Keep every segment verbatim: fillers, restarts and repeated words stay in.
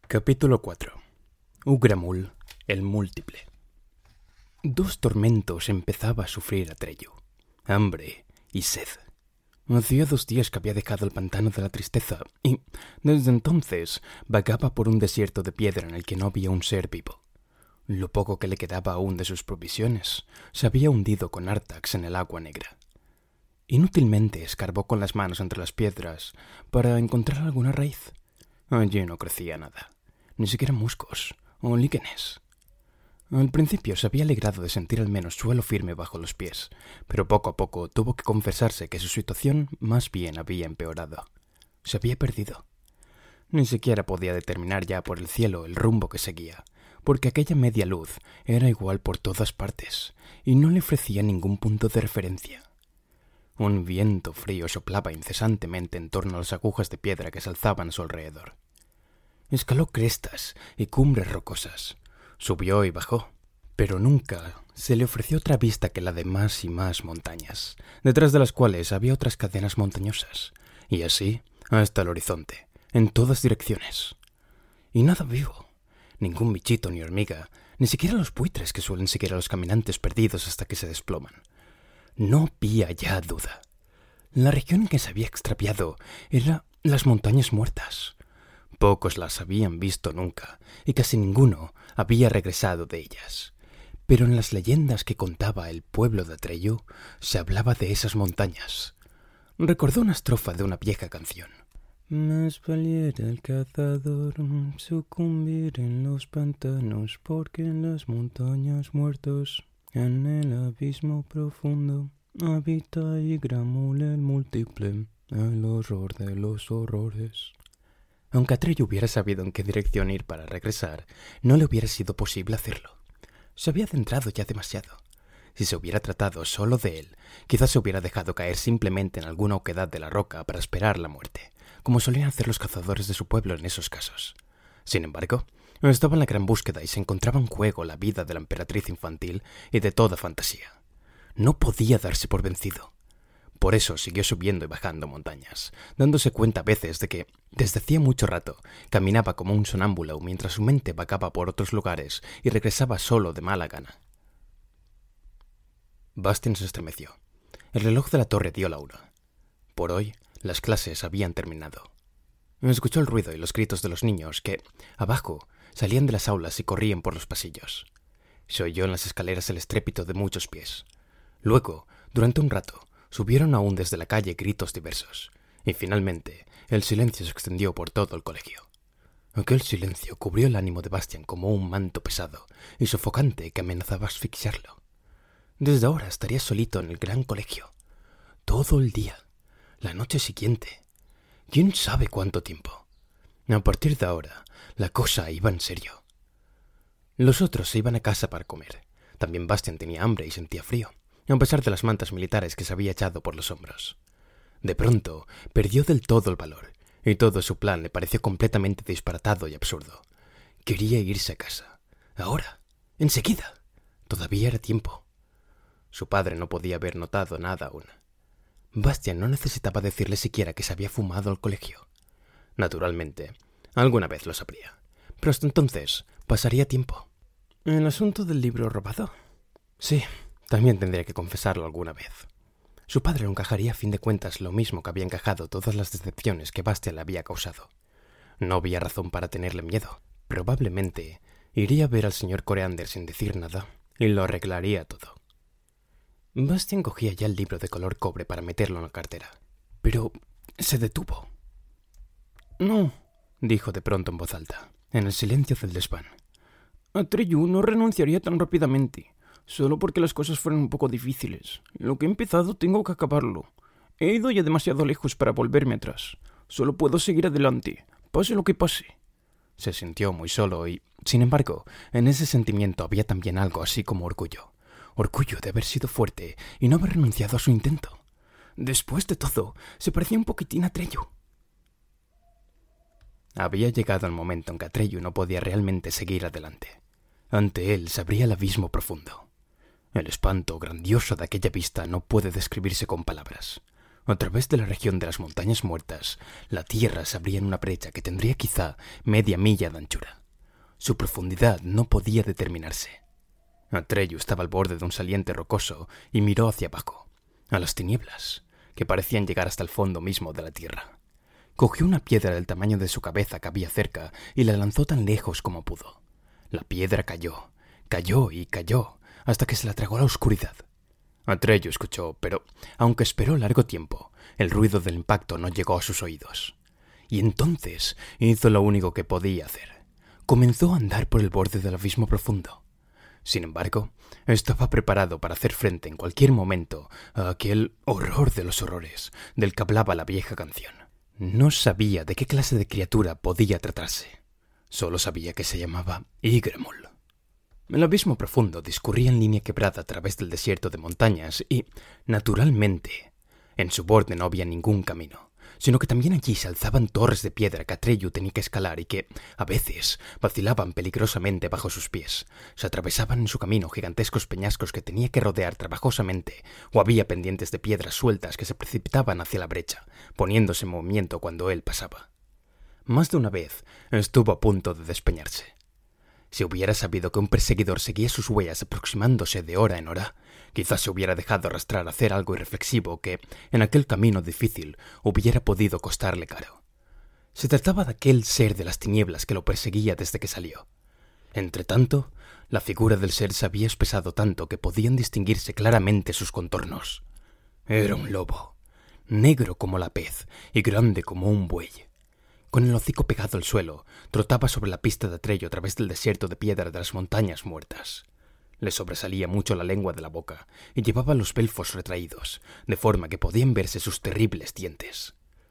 Capítulo cuatro. Ugramul, el múltiple. Dos tormentos empezaba a sufrir Atreyu: hambre y sed. Hacía dos días que había dejado el pantano de la tristeza y, desde entonces, vagaba por un desierto de piedra en el que no había un ser vivo. Lo poco que le quedaba aún de sus provisiones se había hundido con Artax en el agua negra. Inútilmente escarbó con las manos entre las piedras para encontrar alguna raíz. Allí no crecía nada, ni siquiera musgos o líquenes. Al principio se había alegrado de sentir al menos suelo firme bajo los pies, pero poco a poco tuvo que confesarse que su situación más bien había empeorado. Se había perdido. Ni siquiera podía determinar ya por el cielo el rumbo que seguía, porque aquella media luz era igual por todas partes y no le ofrecía ningún punto de referencia. Un viento frío soplaba incesantemente en torno a las agujas de piedra que se alzaban a su alrededor. Escaló crestas y cumbres rocosas, subió y bajó, pero nunca se le ofreció otra vista que la de más y más montañas, detrás de las cuales había otras cadenas montañosas, y así hasta el horizonte, en todas direcciones. Y nada vivo, ningún bichito ni hormiga, ni siquiera los buitres que suelen seguir a los caminantes perdidos hasta que se desploman. No había ya duda. La región en que se había extraviado era las montañas muertas. Pocos las habían visto nunca, y casi ninguno había regresado de ellas. Pero en las leyendas que contaba el pueblo de Atreyu se hablaba de esas montañas. Recordó una estrofa de una vieja canción. Más valiera el cazador sucumbir en los pantanos, porque en las montañas muertas, en el abismo profundo, habita Ugramul el múltiple, el horror de los horrores. Aunque Atreyu hubiera sabido en qué dirección ir para regresar, no le hubiera sido posible hacerlo. Se había adentrado ya demasiado. Si se hubiera tratado solo de él, quizás se hubiera dejado caer simplemente en alguna oquedad de la roca para esperar la muerte, como solían hacer los cazadores de su pueblo en esos casos. Sin embargo, estaba en la gran búsqueda y se encontraba en juego la vida de la emperatriz infantil y de toda fantasía. No podía darse por vencido. Por eso siguió subiendo y bajando montañas, dándose cuenta a veces de que, desde hacía mucho rato, caminaba como un sonámbulo mientras su mente vagaba por otros lugares y regresaba solo de mala gana. Bastian se estremeció. El reloj de la torre dio la una. Por hoy, las clases habían terminado. Escuchó el ruido y los gritos de los niños que, abajo, salían de las aulas y corrían por los pasillos. Se oyó en las escaleras el estrépito de muchos pies. Luego, durante un rato, subieron aún desde la calle gritos diversos, y finalmente el silencio se extendió por todo el colegio. Aquel silencio cubrió el ánimo de Bastian como un manto pesado y sofocante que amenazaba asfixiarlo. Desde ahora estaría solito en el gran colegio, todo el día, la noche siguiente, quién sabe cuánto tiempo. A partir de ahora, la cosa iba en serio. Los otros se iban a casa para comer. También Bastian tenía hambre y sentía frío, a pesar de las mantas militares que se había echado por los hombros. De pronto, perdió del todo el valor, y todo su plan le pareció completamente disparatado y absurdo. Quería irse a casa. Ahora, enseguida. Todavía era tiempo. Su padre no podía haber notado nada aún. Bastian no necesitaba decirle siquiera que se había fumado al colegio. Naturalmente, alguna vez lo sabría, pero hasta entonces pasaría tiempo. ¿El asunto del libro robado? Sí. También tendría que confesarlo alguna vez. Su padre lo encajaría a fin de cuentas lo mismo que había encajado todas las decepciones que Bastian le había causado. No había razón para tenerle miedo. Probablemente iría a ver al señor Coreander sin decir nada y lo arreglaría todo. Bastian cogía ya el libro de color cobre para meterlo en la cartera, pero se detuvo. «No», dijo de pronto en voz alta, en el silencio del desván. «Atreyu no renunciaría tan rápidamente. Solo porque las cosas fueron un poco difíciles. Lo que he empezado tengo que acabarlo. He ido ya demasiado lejos para volverme atrás. Solo puedo seguir adelante, pase lo que pase». Se sintió muy solo y, sin embargo, en ese sentimiento había también algo así como orgullo. Orgullo de haber sido fuerte y no haber renunciado a su intento. Después de todo, se parecía un poquitín a Atreyu. Había llegado el momento en que Atreyu no podía realmente seguir adelante. Ante él se abría el abismo profundo. El espanto grandioso de aquella vista no puede describirse con palabras. A través de la región de las montañas muertas, la tierra se abría en una brecha que tendría quizá media milla de anchura. Su profundidad no podía determinarse. Atreyu estaba al borde de un saliente rocoso y miró hacia abajo, a las tinieblas, que parecían llegar hasta el fondo mismo de la tierra. Cogió una piedra del tamaño de su cabeza que había cerca y la lanzó tan lejos como pudo. La piedra cayó, cayó y cayó, hasta que se la tragó la oscuridad. Atreyu escuchó, pero, aunque esperó largo tiempo, el ruido del impacto no llegó a sus oídos. Y entonces hizo lo único que podía hacer. Comenzó a andar por el borde del abismo profundo. Sin embargo, estaba preparado para hacer frente en cualquier momento a aquel horror de los horrores del que hablaba la vieja canción. No sabía de qué clase de criatura podía tratarse. Solo sabía que se llamaba Ygramul. El abismo profundo discurría en línea quebrada a través del desierto de montañas y, naturalmente, en su borde no había ningún camino, sino que también allí se alzaban torres de piedra que Atreyu tenía que escalar y que, a veces, vacilaban peligrosamente bajo sus pies. Se atravesaban en su camino gigantescos peñascos que tenía que rodear trabajosamente, o había pendientes de piedras sueltas que se precipitaban hacia la brecha, poniéndose en movimiento cuando él pasaba. Más de una vez estuvo a punto de despeñarse. Si hubiera sabido que un perseguidor seguía sus huellas aproximándose de hora en hora, quizás se hubiera dejado arrastrar a hacer algo irreflexivo que, en aquel camino difícil, hubiera podido costarle caro. Se trataba de aquel ser de las tinieblas que lo perseguía desde que salió. Entretanto, la figura del ser se había espesado tanto que podían distinguirse claramente sus contornos. Era un lobo, negro como la pez y grande como un buey. Con el hocico pegado al suelo, trotaba sobre la pista de Atreyu a través del desierto de piedra de las montañas muertas. Le sobresalía mucho la lengua de la boca y llevaba los belfos retraídos, de forma que podían verse sus terribles dientes.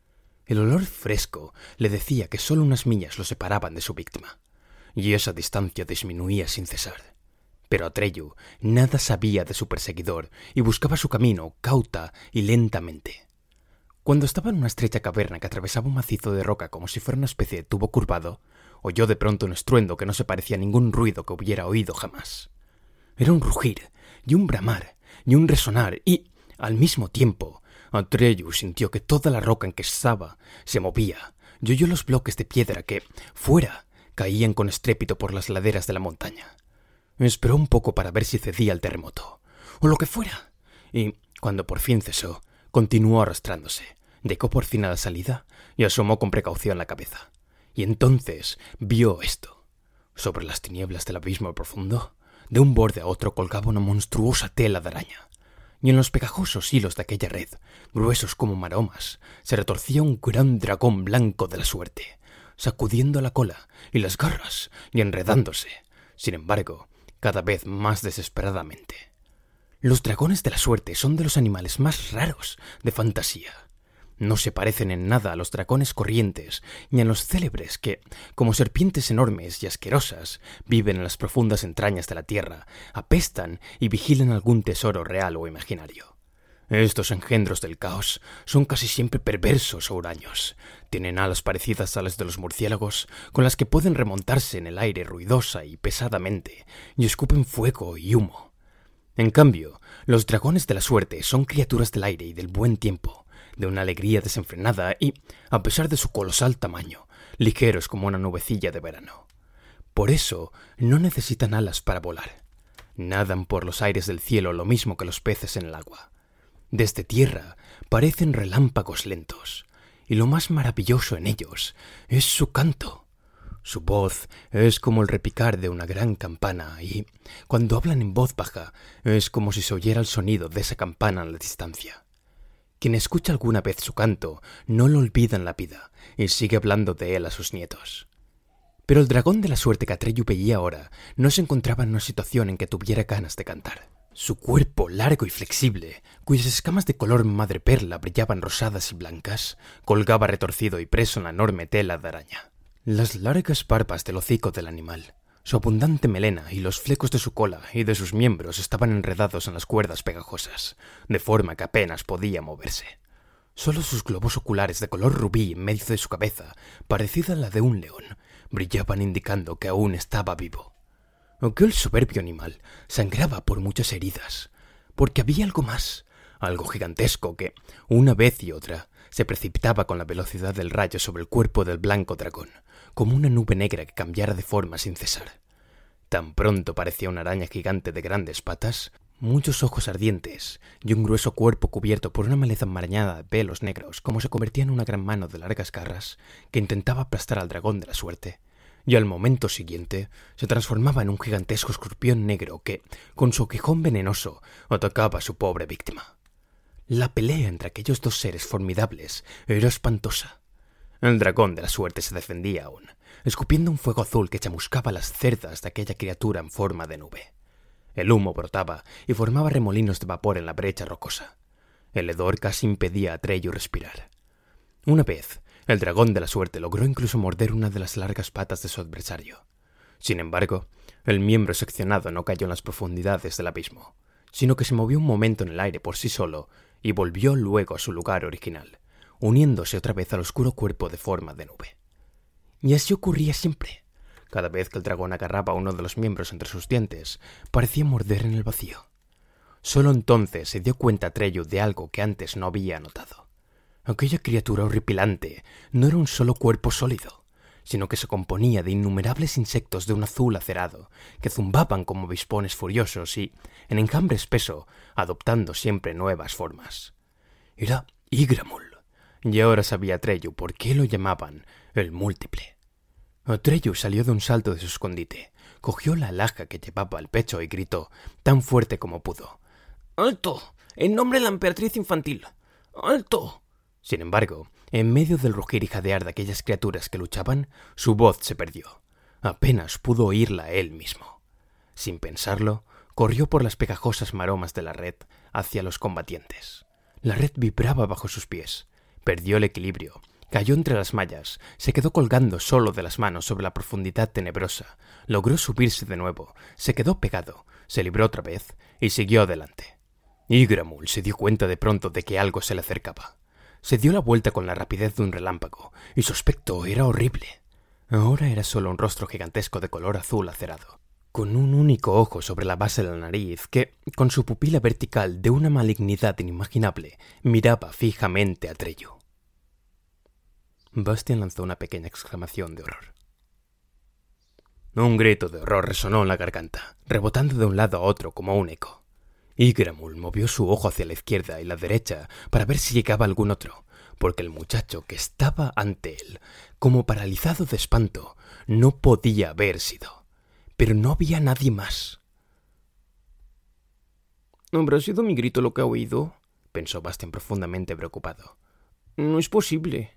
El olor fresco le decía que solo unas millas lo separaban de su víctima, y esa distancia disminuía sin cesar. Pero Atreyu nada sabía de su perseguidor y buscaba su camino cauta y lentamente. Cuando estaba en una estrecha caverna que atravesaba un macizo de roca como si fuera una especie de tubo curvado, oyó de pronto un estruendo que no se parecía a ningún ruido que hubiera oído jamás. Era un rugir, y un bramar, y un resonar, y, al mismo tiempo, Atreyu sintió que toda la roca en que estaba se movía, y oyó los bloques de piedra que, fuera, caían con estrépito por las laderas de la montaña. Esperó un poco para ver si cedía el terremoto, o lo que fuera, y, cuando por fin cesó, continuó arrastrándose, llegó por fin a la salida y asomó con precaución la cabeza. Y entonces vio esto. Sobre las tinieblas del abismo profundo, de un borde a otro colgaba una monstruosa tela de araña, y en los pegajosos hilos de aquella red, gruesos como maromas, se retorcía un gran dragón blanco de la suerte, sacudiendo la cola y las garras y enredándose, sin embargo, cada vez más desesperadamente. Los dragones de la suerte son de los animales más raros de fantasía. No se parecen en nada a los dragones corrientes ni a los célebres que, como serpientes enormes y asquerosas, viven en las profundas entrañas de la tierra, apestan y vigilan algún tesoro real o imaginario. Estos engendros del caos son casi siempre perversos o huraños. Tienen alas parecidas a las de los murciélagos, con las que pueden remontarse en el aire ruidosa y pesadamente, y escupen fuego y humo. En cambio, los dragones de la suerte son criaturas del aire y del buen tiempo, de una alegría desenfrenada y, a pesar de su colosal tamaño, ligeros como una nubecilla de verano. Por eso, no necesitan alas para volar. Nadan por los aires del cielo lo mismo que los peces en el agua. Desde tierra parecen relámpagos lentos, y lo más maravilloso en ellos es su canto. Su voz es como el repicar de una gran campana y, cuando hablan en voz baja, es como si se oyera el sonido de esa campana a la distancia. Quien escucha alguna vez su canto no lo olvida en la vida y sigue hablando de él a sus nietos. Pero el dragón de la suerte que Atreyu veía ahora no se encontraba en una situación en que tuviera ganas de cantar. Su cuerpo largo y flexible, cuyas escamas de color madreperla brillaban rosadas y blancas, colgaba retorcido y preso en la enorme tela de araña. Las largas barbas del hocico del animal, su abundante melena y los flecos de su cola y de sus miembros estaban enredados en las cuerdas pegajosas, de forma que apenas podía moverse. Solo sus globos oculares de color rubí en medio de su cabeza, parecida a la de un león, brillaban indicando que aún estaba vivo. Aquel soberbio animal sangraba por muchas heridas, porque había algo más, algo gigantesco que, una vez y otra, se precipitaba con la velocidad del rayo sobre el cuerpo del blanco dragón, como una nube negra que cambiara de forma sin cesar. Tan pronto parecía una araña gigante de grandes patas, muchos ojos ardientes y un grueso cuerpo cubierto por una maleza enmarañada de pelos negros, como se convertía en una gran mano de largas garras que intentaba aplastar al dragón de la suerte, y al momento siguiente se transformaba en un gigantesco escorpión negro que, con su aguijón venenoso, atacaba a su pobre víctima. La pelea entre aquellos dos seres formidables era espantosa. El dragón de la suerte se defendía aún, escupiendo un fuego azul que chamuscaba las cerdas de aquella criatura en forma de nube. El humo brotaba y formaba remolinos de vapor en la brecha rocosa. El hedor casi impedía a Atreyu respirar. Una vez, el dragón de la suerte logró incluso morder una de las largas patas de su adversario. Sin embargo, el miembro seccionado no cayó en las profundidades del abismo, sino que se movió un momento en el aire por sí solo y volvió luego a su lugar original, uniéndose otra vez al oscuro cuerpo de forma de nube. Y así ocurría siempre. Cada vez que el dragón agarraba uno de los miembros entre sus dientes, parecía morder en el vacío. Solo entonces se dio cuenta Atreyu de algo que antes no había notado. Aquella criatura horripilante no era un solo cuerpo sólido, sino que se componía de innumerables insectos de un azul acerado, que zumbaban como avispones furiosos y, en enjambre espeso, adoptando siempre nuevas formas. Era Yggdramull, y ahora sabía Atreyu por qué lo llamaban el Múltiple. Atreyu salió de un salto de su escondite, cogió la alhaja que llevaba al pecho y gritó, tan fuerte como pudo: «¡Alto! ¡En nombre de la emperatriz infantil! ¡Alto!». Sin embargo, en medio del rugir y jadear de aquellas criaturas que luchaban, su voz se perdió. Apenas pudo oírla él mismo. Sin pensarlo, corrió por las pegajosas maromas de la red hacia los combatientes. La red vibraba bajo sus pies. Perdió el equilibrio, cayó entre las mallas, se quedó colgando solo de las manos sobre la profundidad tenebrosa, logró subirse de nuevo, se quedó pegado, se libró otra vez y siguió adelante. Yggdramull se dio cuenta de pronto de que algo se le acercaba. Se dio la vuelta con la rapidez de un relámpago, y su aspecto era horrible. Ahora era solo un rostro gigantesco de color azul acerado, con un único ojo sobre la base de la nariz que, con su pupila vertical de una malignidad inimaginable, miraba fijamente a Atreyu. Bastian lanzó una pequeña exclamación de horror. Un grito de horror resonó en la garganta, rebotando de un lado a otro como un eco. Yggdramull movió su ojo hacia la izquierda y la derecha para ver si llegaba algún otro, porque el muchacho que estaba ante él, como paralizado de espanto, no podía haber sido. Pero no había nadie más. ¿Habrá sido mi grito lo que ha oído?, pensó Bastian profundamente preocupado. No es posible.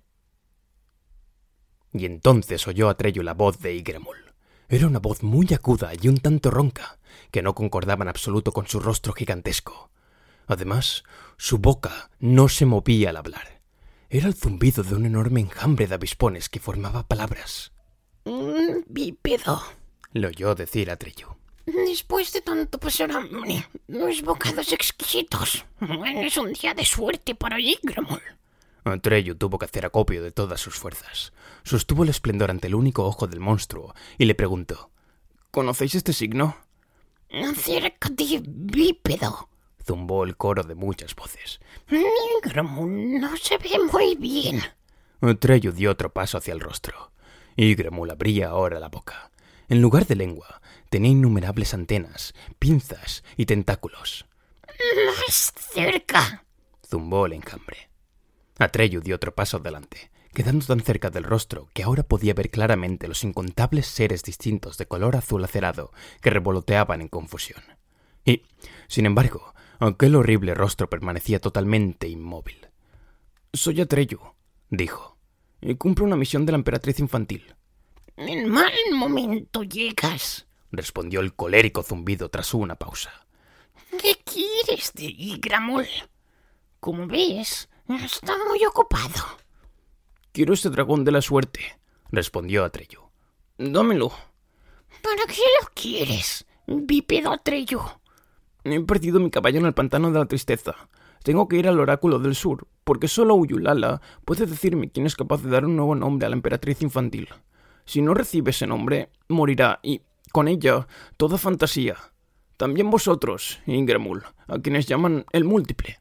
Y entonces oyó Atreyu la voz de Yggdramull. Era una voz muy aguda y un tanto ronca, que no concordaba en absoluto con su rostro gigantesco. Además, su boca no se movía al hablar. Era el zumbido de un enorme enjambre de avispones que formaba palabras. Un bípedo, le oyó decir Atreyu. Después de tanto pasar hambre, unos bocados exquisitos. Es un día de suerte para Yggdramull. Atreyu tuvo que hacer acopio de todas sus fuerzas. Sostuvo el esplendor ante el único ojo del monstruo y le preguntó: ¿Conocéis este signo? Acércate, bípedo, zumbó el coro de muchas voces. Yggdramull no se ve muy bien. Atreyu dio otro paso hacia el rostro. Yggdramull abría ahora la boca. En lugar de lengua, tenía innumerables antenas, pinzas y tentáculos. Más cerca, zumbó el enjambre. Atreyu dio otro paso adelante, quedando tan cerca del rostro que ahora podía ver claramente los incontables seres distintos de color azul acerado que revoloteaban en confusión. Y, sin embargo, aquel horrible rostro permanecía totalmente inmóvil. «Soy Atreyu», dijo, «y cumplo una misión de la emperatriz infantil». «En mal momento llegas», respondió el colérico zumbido tras una pausa. «¿Qué quieres de Yggdramull? Como ves, está muy ocupado». «Quiero ese dragón de la suerte», respondió Atreyu. «Dámelo». «¿Para qué lo quieres, bípedo Atreyu?» «He perdido mi caballo en el pantano de la tristeza. Tengo que ir al oráculo del sur, porque solo Uyulala puede decirme quién es capaz de dar un nuevo nombre a la emperatriz infantil. Si no recibe ese nombre, morirá, y, con ella, toda fantasía. También vosotros, Yggdramull, a quienes llaman el Múltiple.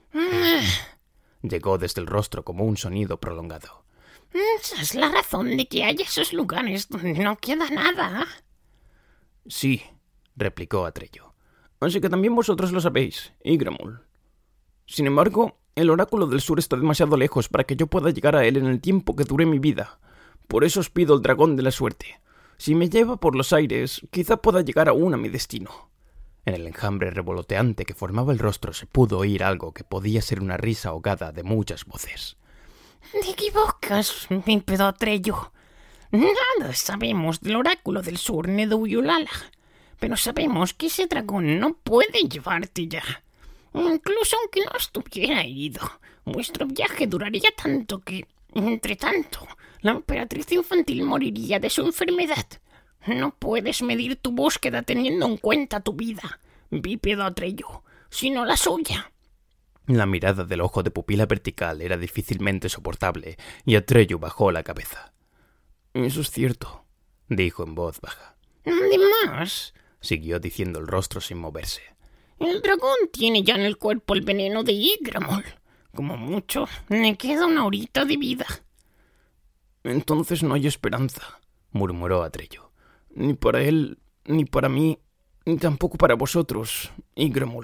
Llegó desde el rostro como un sonido prolongado. Esa es la razón de que haya esos lugares donde no queda nada. Sí, replicó Atreyu. Así que también vosotros lo sabéis, Ygramul. Sin embargo, el oráculo del sur está demasiado lejos para que yo pueda llegar a él en el tiempo que dure mi vida. Por eso os pido el dragón de la suerte. Si me lleva por los aires, quizá pueda llegar aún a mi destino. En el enjambre revoloteante que formaba el rostro se pudo oír algo que podía ser una risa ahogada de muchas voces. Te equivocas, bípedo Atreyu. Nada sabemos del oráculo del sur ni de Uyulala, pero sabemos que ese dragón no puede llevarte ya. Incluso aunque no estuviera herido, vuestro viaje duraría tanto que, entre tanto, la emperatriz infantil moriría de su enfermedad. No puedes medir tu búsqueda teniendo en cuenta tu vida, bípedo Atreyu, sino la suya. La mirada del ojo de pupila vertical era difícilmente soportable y Atreyu bajó la cabeza. Eso es cierto, dijo en voz baja. Además, siguió diciendo el rostro sin moverse, el dragón tiene ya en el cuerpo el veneno de Ygramul. Como mucho, le queda una horita de vida. Entonces no hay esperanza, murmuró Atreyu. Ni para él, ni para mí, ni tampoco para vosotros, Ygramul.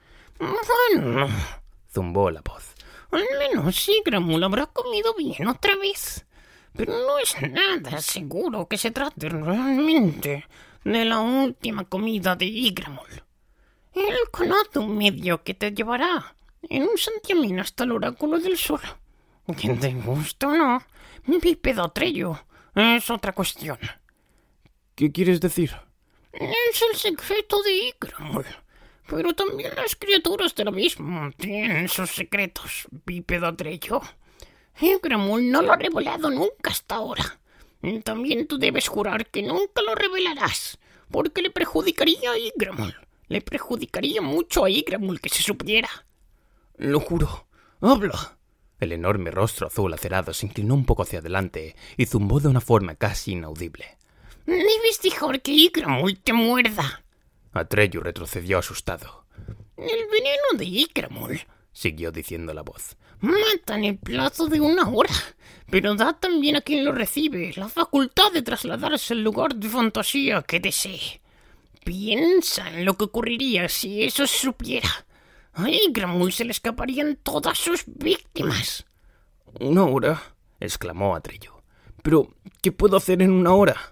Bueno, zumbó la voz. Al menos Ygramul habrá comido bien otra vez. Pero no es nada seguro que se trate realmente de la última comida de Ygramul. Él conoce un medio que te llevará en un santiamén hasta el oráculo del sur. Que te guste o no, bípedo Atreyu, es otra cuestión. ¿Qué quieres decir? Es el secreto de Ygramul. Pero también las criaturas del abismo tienen sus secretos, bípedo Atreyu. Ygramul no lo ha revelado nunca hasta ahora. También tú debes jurar que nunca lo revelarás, porque le perjudicaría a Ygramul. Le perjudicaría mucho a Ygramul que se supiera. Lo juro. ¡Habla! El enorme rostro azul acerado se inclinó un poco hacia adelante y zumbó de una forma casi inaudible. Debes dejar que Ygramul te muerda. Atreyu retrocedió asustado. El veneno de Ygramul, siguió diciendo la voz, mata en el plazo de una hora, pero da también a quien lo recibe la facultad de trasladarse al lugar de fantasía que desee. Piensa en lo que ocurriría si eso se supiera. A Ygramul se le escaparían todas sus víctimas. ¿Una hora? Exclamó Atreyu. ¿Pero qué puedo hacer en una hora?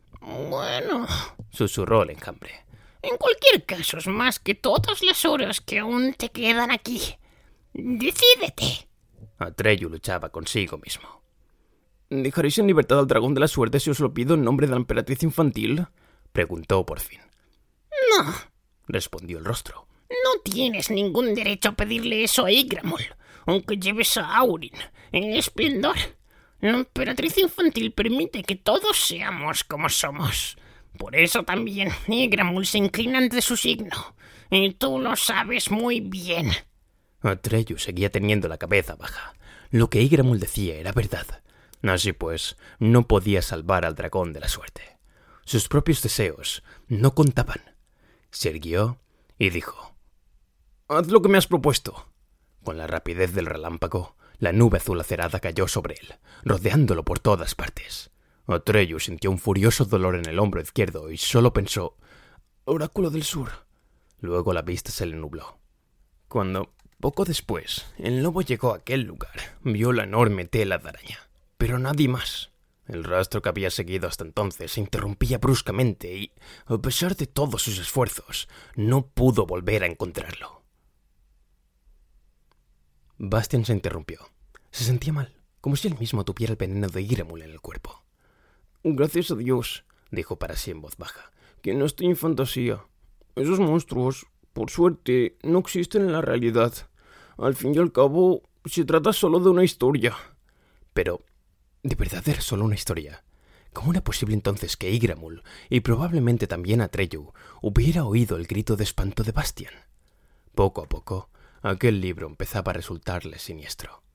Bueno, susurró el enjambre. En cualquier caso es más que todas las horas que aún te quedan aquí. ¡Decídete! Atreyu luchaba consigo mismo. ¿Dejaréis en libertad al dragón de la suerte si os lo pido en nombre de la emperatriz infantil? Preguntó por fin. No, respondió el rostro. No tienes ningún derecho a pedirle eso a Ygramul, aunque lleves a Aurin en esplendor. La emperatriz infantil permite que todos seamos como somos. Por eso también Ygramul se inclina ante su signo, y tú lo sabes muy bien. Atreyu seguía teniendo la cabeza baja. Lo que Ygramul decía era verdad. Así pues, no podía salvar al dragón de la suerte. Sus propios deseos no contaban. Se irguió y dijo: «Haz lo que me has propuesto». Con la rapidez del relámpago, la nube azul acerada cayó sobre él, rodeándolo por todas partes. Atreyu sintió un furioso dolor en el hombro izquierdo y solo pensó: «Oráculo del sur». Luego la vista se le nubló. Cuando, poco después, el lobo llegó a aquel lugar, vio la enorme tela de araña, pero nadie más. El rastro que había seguido hasta entonces se interrumpía bruscamente y, a pesar de todos sus esfuerzos, no pudo volver a encontrarlo. Bastian se interrumpió. Se sentía mal, como si él mismo tuviera el veneno de Ygramul en el cuerpo. «Gracias a Dios», dijo para sí en voz baja, «que no estoy en fantasía. Esos monstruos, por suerte, no existen en la realidad. Al fin y al cabo, se trata solo de una historia». Pero, ¿de verdad era solo una historia? ¿Cómo era posible entonces que Ygramul, y probablemente también Atreyu, hubiera oído el grito de espanto de Bastian? Poco a poco, aquel libro empezaba a resultarle siniestro.